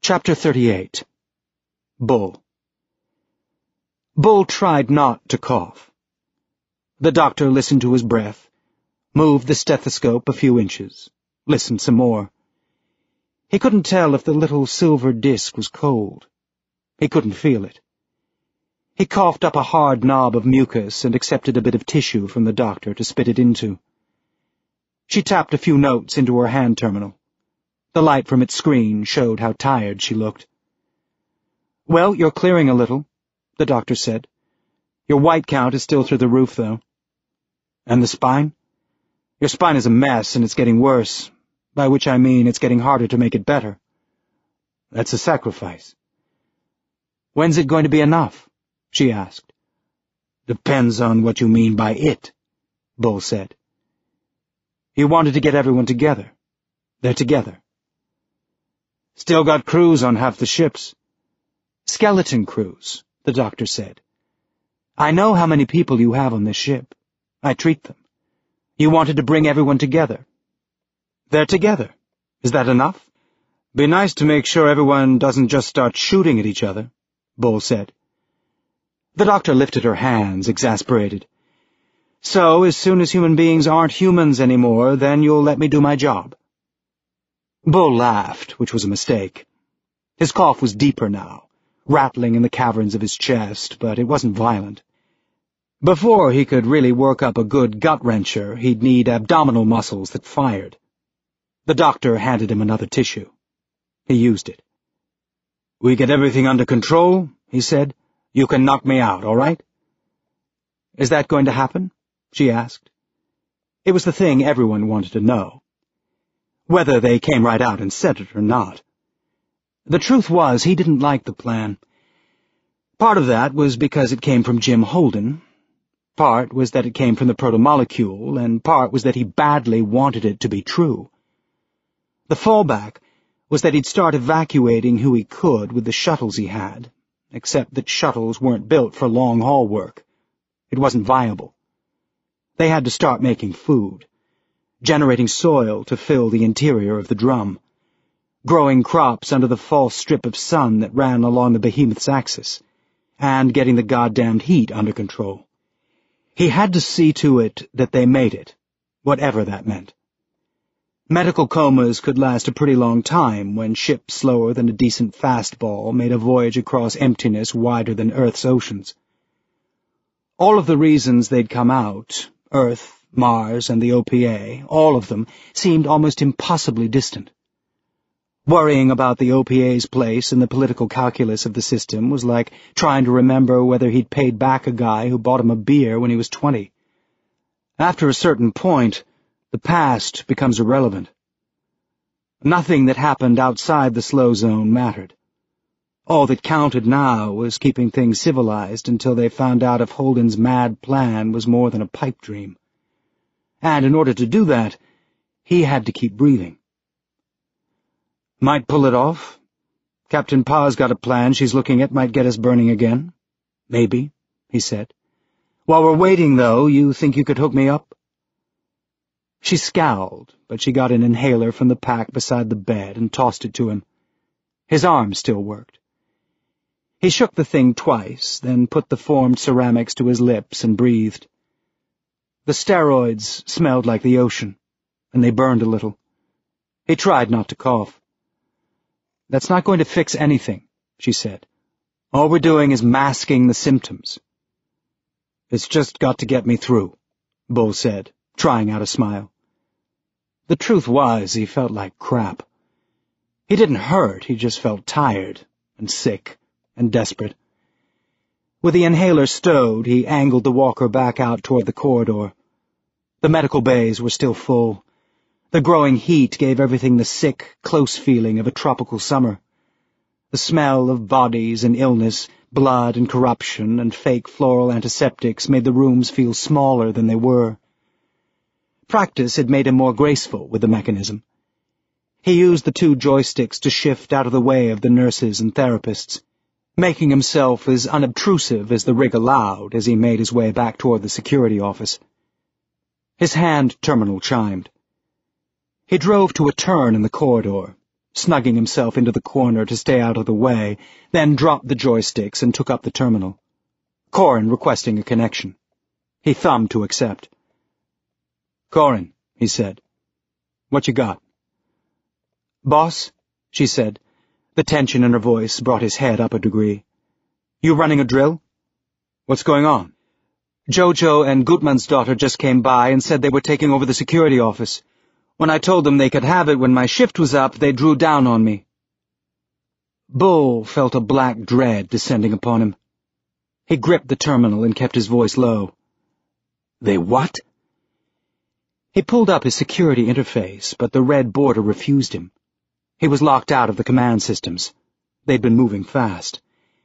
Chapter 38. Bull. Bull tried not to cough. The doctor listened to his breath, moved the stethoscope a few inches, listened some more. He couldn't tell if the little silver disc was cold. He couldn't feel it. He coughed up a hard knob of mucus and accepted a bit of tissue from the doctor to spit it into. She tapped a few notes into her hand terminal. The light from its screen showed how tired she looked. "Well, you're clearing a little," the doctor said. "Your white count is still through the roof, though." "And the spine?" "Your spine is a mess, and it's getting worse, by which I mean it's getting harder to make it better." "That's a sacrifice." "When's it going to be enough?" she asked. "Depends on what you mean by it," Bull said. "You wanted to get everyone together. They're together." "Still got crews on half the ships." "Skeleton crews," the doctor said. "I know how many people you have on this ship. I treat them. You wanted to bring everyone together. They're together. Is that enough?" "Be nice to make sure everyone doesn't just start shooting at each other," Bull said. The doctor lifted her hands, exasperated. "So, as soon as human beings aren't humans anymore, then you'll let me do my job." Bull laughed, which was a mistake. His cough was deeper now, rattling in the caverns of his chest, but it wasn't violent. Before he could really work up a good gut-wrencher, he'd need abdominal muscles that fired. The doctor handed him another tissue. He used it. "We get everything under control," he said. "You can knock me out, all right?" "Is that going to happen?" she asked. It was the thing everyone wanted to know, whether they came right out and said it or not. The truth was, he didn't like the plan. Part of that was because it came from Jim Holden. Part was that it came from the protomolecule, and part was that he badly wanted it to be true. The fallback was that he'd start evacuating who he could with the shuttles he had, except that shuttles weren't built for long-haul work. It wasn't viable. They had to start making food, generating soil to fill the interior of the drum, growing crops under the false strip of sun that ran along the behemoth's axis, and getting the goddamned heat under control. He had to see to it that they made it, whatever that meant. Medical comas could last a pretty long time when ships slower than a decent fastball made a voyage across emptiness wider than Earth's oceans. All of the reasons they'd come out, Earth, Mars, and the OPA, all of them, seemed almost impossibly distant. Worrying about the OPA's place in the political calculus of the system was like trying to remember whether he'd paid back a guy who bought him a beer when he was 20. After a certain point, the past becomes irrelevant. Nothing that happened outside the slow zone mattered. All that counted now was keeping things civilized until they found out if Holden's mad plan was more than a pipe dream. And in order to do that, he had to keep breathing. "Might pull it off. Captain Pa's got a plan she's looking at might get us burning again." "Maybe," he said. "While we're waiting, though, you think you could hook me up?" She scowled, but she got an inhaler from the pack beside the bed and tossed it to him. His arm still worked. He shook the thing twice, then put the formed ceramics to his lips and breathed. The steroids smelled like the ocean, and they burned a little. He tried not to cough. "That's not going to fix anything," she said. "All we're doing is masking the symptoms." "It's just got to get me through," Bull said, trying out a smile. The truth was, he felt like crap. He didn't hurt, he just felt tired and sick and desperate. With the inhaler stowed, he angled the walker back out toward the corridor. The medical bays were still full. The growing heat gave everything the sick, close feeling of a tropical summer. The smell of bodies and illness, blood and corruption, and fake floral antiseptics made the rooms feel smaller than they were. Practice had made him more graceful with the mechanism. He used the 2 joysticks to shift out of the way of the nurses and therapists, making himself as unobtrusive as the rig allowed as he made his way back toward the security office. His hand terminal chimed. He drove to a turn in the corridor, snugging himself into the corner to stay out of the way, then dropped the joysticks and took up the terminal. Corin requesting a connection. He thumbed to accept. "Corin," he said. "What you got?" "Boss," she said. The tension in her voice brought his head up a degree. "You running a drill?" "What's going on?" "Jojo and Gutmann's daughter just came by and said they were taking over the security office. When I told them they could have it when my shift was up, they drew down on me." Bull felt a black dread descending upon him. He gripped the terminal and kept his voice low. "They what?" He pulled up his security interface, but the red border refused him. He was locked out of the command systems. They'd been moving fast.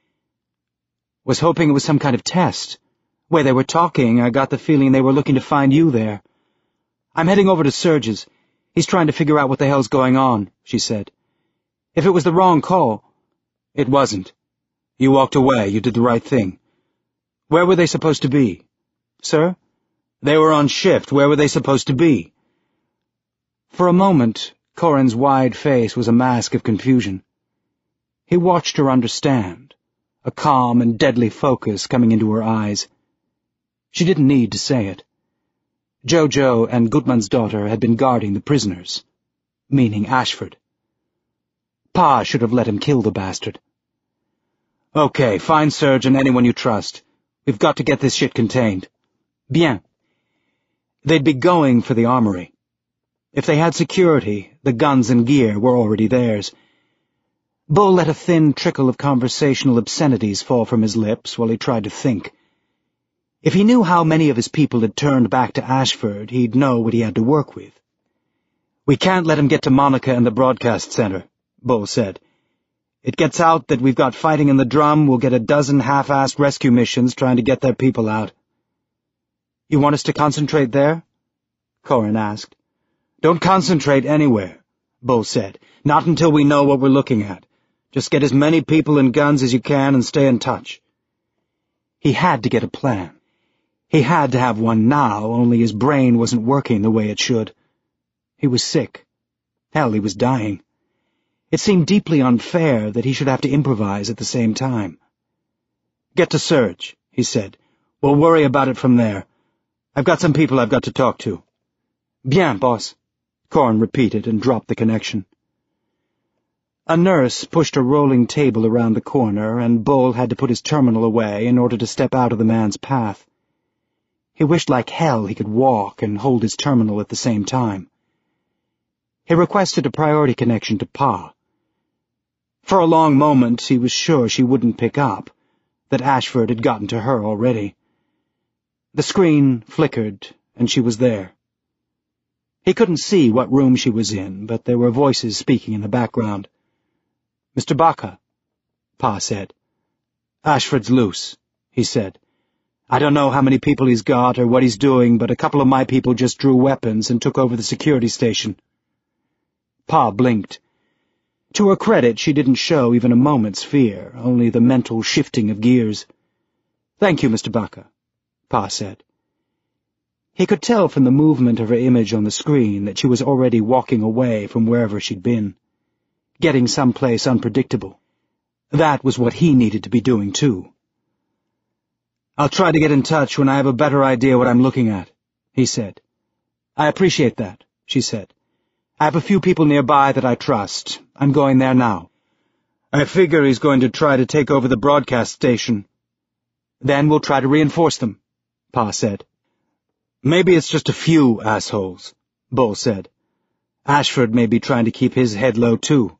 "Was hoping it was some kind of test. Where they were talking, I got the feeling they were looking to find you there. I'm heading over to Surge's. He's trying to figure out what the hell's going on," she said. "If it was the wrong call—" "It wasn't. You walked away. You did the right thing. Where were they supposed to be?" "Sir?" "They were on shift. Where were they supposed to be?" For a moment, Corin's wide face was a mask of confusion. He watched her understand, a calm and deadly focus coming into her eyes. She didn't need to say it. Jojo and Gutmann's daughter had been guarding the prisoners, meaning Ashford. Pa should have let him kill the bastard. "Okay, find Serge and anyone you trust. We've got to get this shit contained." "Bien." They'd be going for the armory. If they had security, the guns and gear were already theirs. Bull let a thin trickle of conversational obscenities fall from his lips while he tried to think. If he knew how many of his people had turned back to Ashford, he'd know what he had to work with. "We can't let him get to Monica and the broadcast center," Bull said. "It gets out that we've got fighting in the drum, we'll get a dozen half-assed rescue missions trying to get their people out." "You want us to concentrate there?" Corin asked. "Don't concentrate anywhere," Bull said. "Not until we know what we're looking at. Just get as many people and guns as you can and stay in touch." He had to get a plan. He had to have one now, only his brain wasn't working the way it should. He was sick. Hell, he was dying. It seemed deeply unfair that he should have to improvise at the same time. "Get to Surge," he said. "We'll worry about it from there. I've got some people I've got to talk to." "Bien, boss," Corin repeated and dropped the connection. A nurse pushed a rolling table around the corner, and Bull had to put his terminal away in order to step out of the man's path. He wished like hell he could walk and hold his terminal at the same time. He requested a priority connection to Pa. For a long moment he was sure she wouldn't pick up, that Ashford had gotten to her already. The screen flickered, and she was there. He couldn't see what room she was in, but there were voices speaking in the background. "Mr. Baca," Pa said. "Ashford's loose," he said. "I don't know how many people he's got or what he's doing, but a couple of my people just drew weapons and took over the security station." Pa blinked. To her credit, she didn't show even a moment's fear, only the mental shifting of gears. "Thank you, Mr. Baca," Pa said. He could tell from the movement of her image on the screen that she was already walking away from wherever she'd been, getting someplace unpredictable. That was what he needed to be doing, too. "I'll try to get in touch when I have a better idea what I'm looking at," he said. "I appreciate that," she said. "I have a few people nearby that I trust. I'm going there now." "I figure he's going to try to take over the broadcast station." "Then we'll try to reinforce them," Pa said. "Maybe it's just a few assholes," Bull said. "Ashford may be trying to keep his head low, too.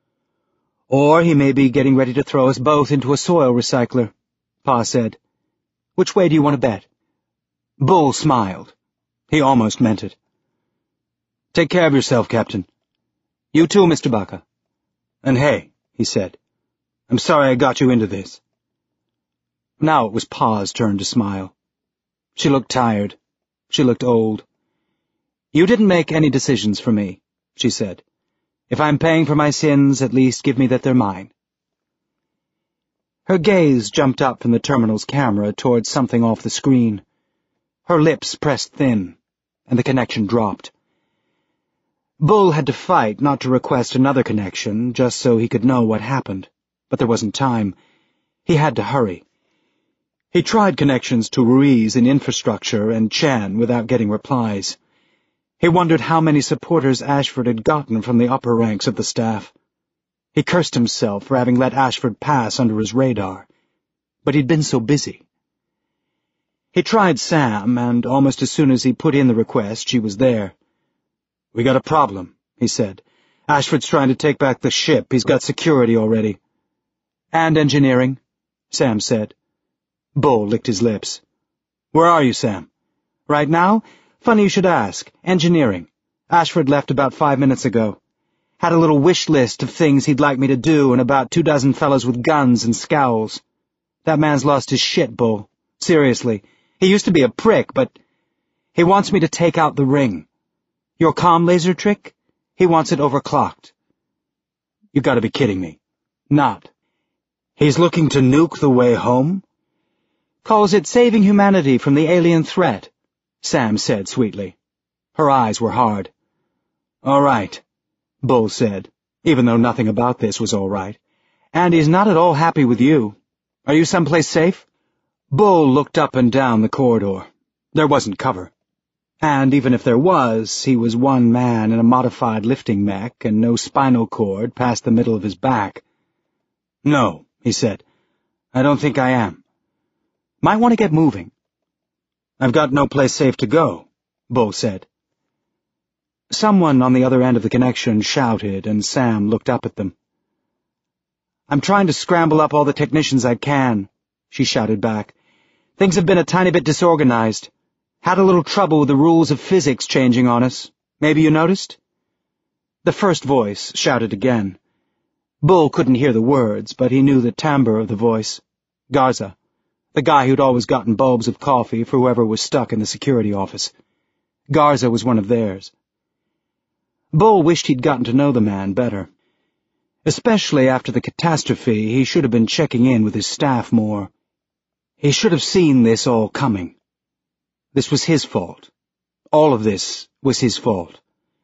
Or he may be getting ready to throw us both into a soil recycler," Pa said. "Which way do you want to bet?" Bull smiled. He almost meant it. "Take care of yourself, Captain." "You too, Mr. Baca." "And hey," he said, "I'm sorry I got you into this." Now it was Pa's turn to smile. She looked tired. She looked old. "You didn't make any decisions for me," she said. "If I'm paying for my sins, at least give me that they're mine." Her gaze jumped up from the terminal's camera towards something off the screen. Her lips pressed thin, and the connection dropped. Bull had to fight not to request another connection just so he could know what happened, but there wasn't time. He had to hurry. He tried connections to Ruiz in infrastructure and Chan without getting replies. He wondered how many supporters Ashford had gotten from the upper ranks of the staff. He cursed himself for having let Ashford pass under his radar, but he'd been so busy. He tried Sam, and almost as soon as he put in the request, she was there. "We got a problem," he said. "Ashford's trying to take back the ship. He's got security already." "And engineering," Sam said. Bull licked his lips. "Where are you, Sam?" "Right now? Funny you should ask. Engineering. Ashford left about 5 minutes ago. Had a little wish list of things he'd like me to do and about 24 fellows with guns and scowls. That man's lost his shit, Bull. Seriously. He used to be a prick, but he wants me to take out the ring. Your comm laser trick? He wants it overclocked." "You gotta be kidding me." "Not. He's looking to nuke the way home?" "Calls it saving humanity from the alien threat," Sam said sweetly. Her eyes were hard. "All right," Bull said, even though nothing about this was all right. "And he's not at all happy with you. Are you someplace safe?" Bull looked up and down the corridor. There wasn't cover. And even if there was, he was one man in a modified lifting mech and no spinal cord past the middle of his back. "No," he said. "I don't think I am. Might want to get moving." "I've got no place safe to go," Bull said. Someone on the other end of the connection shouted, and Sam looked up at them. "I'm trying to scramble up all the technicians I can," she shouted back. "Things have been a tiny bit disorganized. Had a little trouble with the rules of physics changing on us. Maybe you noticed?" The first voice shouted again. Bull couldn't hear the words, but he knew the timbre of the voice. Garza, the guy who'd always gotten bulbs of coffee for whoever was stuck in the security office. Garza was one of theirs. Bull wished he'd gotten to know the man better. Especially after the catastrophe, he should have been checking in with his staff more. He should have seen this all coming. This was his fault. All of this was his fault.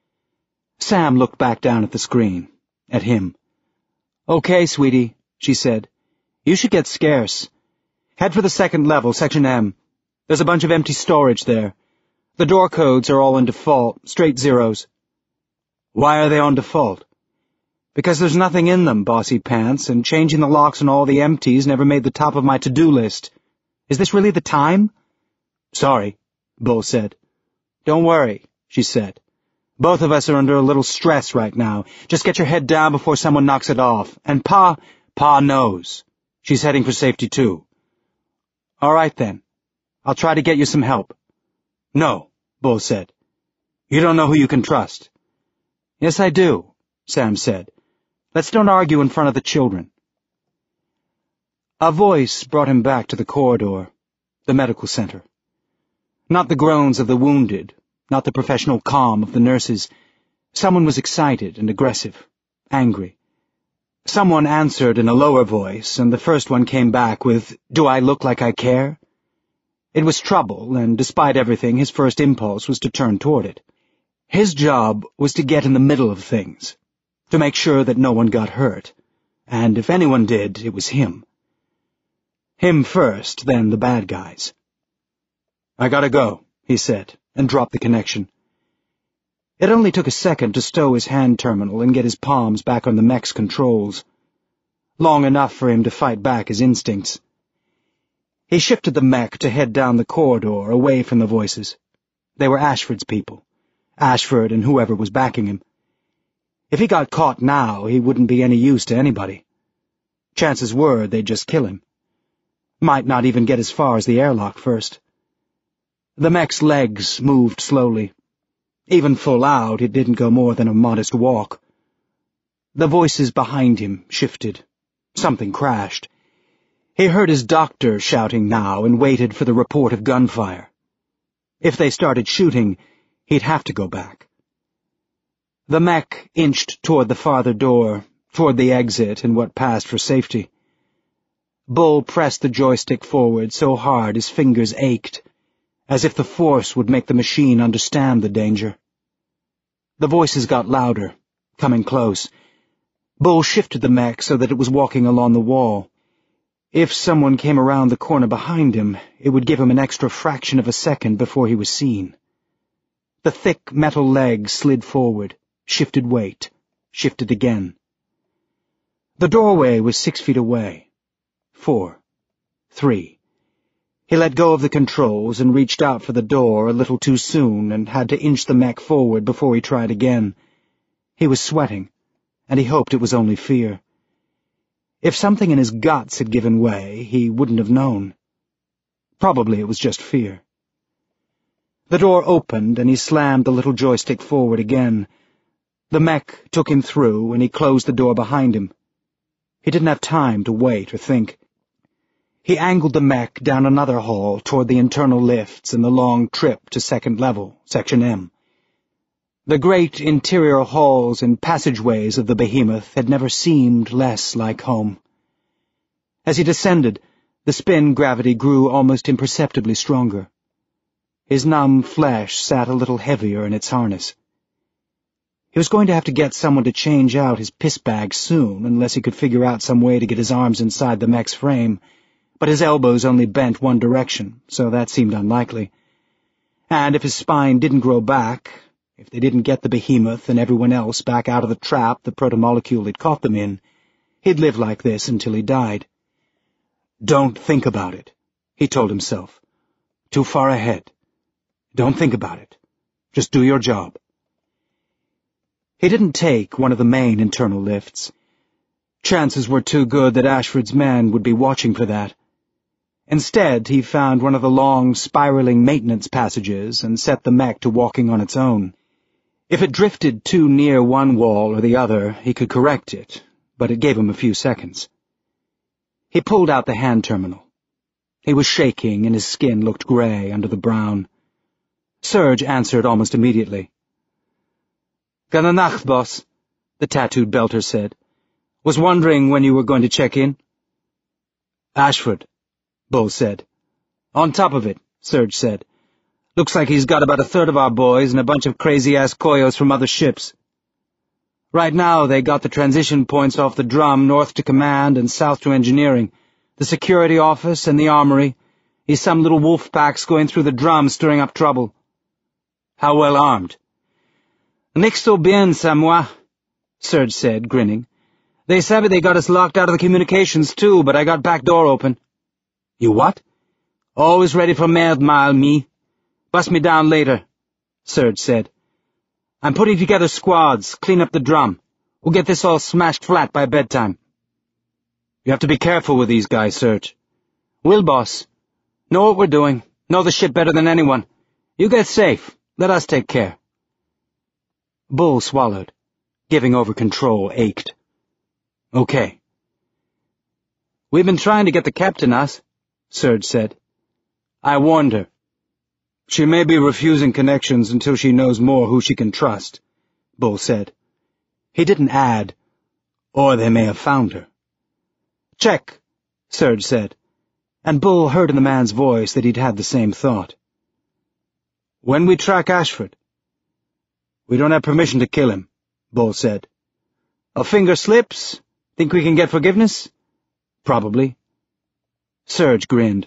Sam looked back down at the screen, at him. "Okay, sweetie," she said. "You should get scarce. Head for the second level, Section M. There's a bunch of empty storage there. The door codes are all in default, straight zeros." "Why are they on default?" "Because there's nothing in them, bossy pants, and changing the locks on all the empties never made the top of my to-do list. Is this really the time?" "Sorry," Bull said. "Don't worry," she said. "Both of us are under a little stress right now. Just get your head down before someone knocks it off. And Pa knows. She's heading for safety too." "All right then. I'll try to get you some help." "No," Bull said. "You don't know who you can trust." "Yes, I do," Sam said. "Let's don't argue in front of the children." A voice brought him back to the corridor, the medical center. Not the groans of the wounded, not the professional calm of the nurses. Someone was excited and aggressive, angry. Someone answered in a lower voice, and the first one came back with, "Do I look like I care?" It was trouble, and despite everything, his first impulse was to turn toward it. His job was to get in the middle of things, to make sure that no one got hurt, and if anyone did, it was him. Him first, then the bad guys. "I gotta go," he said, and dropped the connection. It only took a second to stow his hand terminal and get his palms back on the mech's controls. Long enough for him to fight back his instincts. He shifted the mech to head down the corridor, away from the voices. They were Ashford's people. Ashford and whoever was backing him. If he got caught now, he wouldn't be any use to anybody. Chances were they'd just kill him. Might not even get as far as the airlock first. The mech's legs moved slowly. Even full out, it didn't go more than a modest walk. The voices behind him shifted. Something crashed. He heard his doctor shouting now and waited for the report of gunfire. If they started shooting, he'd have to go back. The mech inched toward the farther door, toward the exit and what passed for safety. Bull pressed the joystick forward so hard his fingers ached, as if the force would make the machine understand the danger. The voices got louder, coming close. Bull shifted the mech so that it was walking along the wall. If someone came around the corner behind him, it would give him an extra fraction of a second before he was seen. The thick metal legs slid forward, shifted weight, shifted again. The doorway was 6 feet away. 4. 3. He let go of the controls and reached out for the door a little too soon and had to inch the mech forward before he tried again. He was sweating, and he hoped it was only fear. If something in his guts had given way, he wouldn't have known. Probably it was just fear. The door opened, and he slammed the little joystick forward again. The mech took him through, and he closed the door behind him. He didn't have time to wait or think. He angled the mech down another hall toward the internal lifts and the long trip to second level, Section M. The great interior halls and passageways of the behemoth had never seemed less like home. As he descended, the spin gravity grew almost imperceptibly stronger. His numb flesh sat a little heavier in its harness. He was going to have to get someone to change out his piss bag soon, unless he could figure out some way to get his arms inside the mech's frame, but his elbows only bent one direction, so that seemed unlikely. And if his spine didn't grow back, if they didn't get the behemoth and everyone else back out of the trap the protomolecule had caught them in, he'd live like this until he died. Don't think about it, he told himself. Too far ahead. Don't think about it. Just do your job. He didn't take one of the main internal lifts. Chances were too good that Ashford's men would be watching for that. Instead, he found one of the long, spiraling maintenance passages and set the mech to walking on its own. If it drifted too near one wall or the other, he could correct it, but it gave him a few seconds. He pulled out the hand terminal. He was shaking, and his skin looked gray under the brown. Serge answered almost immediately. "Gute Nacht, boss," the tattooed belter said. "Was wondering when you were going to check in." "Ashford," Bull said. "On top of it," Serge said. "Looks like he's got about a third of our boys and a bunch of crazy-ass koyos from other ships. Right now they got the transition points off the drum north to command and south to engineering, the security office and the armory. He's some little wolf packs going through the drum stirring up trouble." "How well armed?" "Nix so bien, ça moi," Serge said, grinning. "They said they got us locked out of the communications too, but I got back door open." "You what?" "Always ready for merde mile, me. Bust me down later," Serge said. "I'm putting together squads, clean up the drum. We'll get this all smashed flat by bedtime." "You have to be careful with these guys, Serge." "Will, boss. Know what we're doing. Know the shit better than anyone. You get safe. Let us take care." Bull swallowed. Giving over control ached. "Okay." "We've been trying to get the captain us," Serge said. "I warned her. She may be refusing connections until she knows more who she can trust," Bull said. He didn't add, "or they may have found her." "Check," Serge said, and Bull heard in the man's voice that he'd had the same thought. "When we track Ashford?" "We don't have permission to kill him," Bull said. "A finger slips? Think we can get forgiveness?" "Probably." Serge grinned.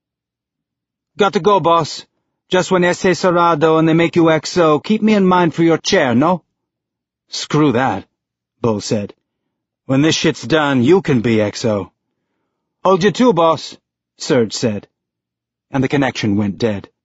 "Got to go, boss. Just when ese cerrado and they make you XO, keep me in mind for your chair, no?" "Screw that," Bull said. "When this shit's done, you can be XO." "Hold you too, boss," Serge said. And the connection went dead.